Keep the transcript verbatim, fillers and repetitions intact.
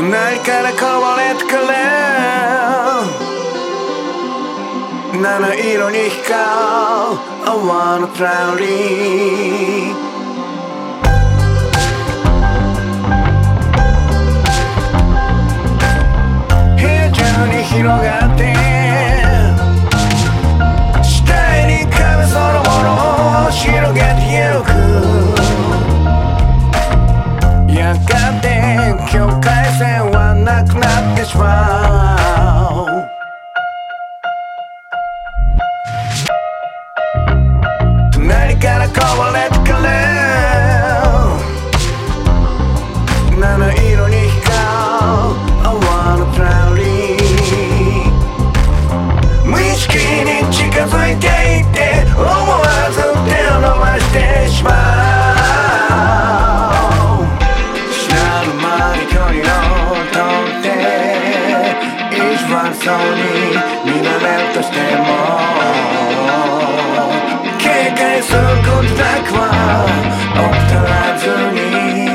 隣からこぼれてくる七色に光る泡の頼り部屋中に広がって視界に壁そのものを広げてゆくやがて境界線はなくなってしまう隣からこぼれてくる七色に光る泡の頼り無意識に近づいていって思わず手を伸ばしてしまう知らぬ間に距離を取って意地悪そうに見られるとしても警戒することだけは怠らずに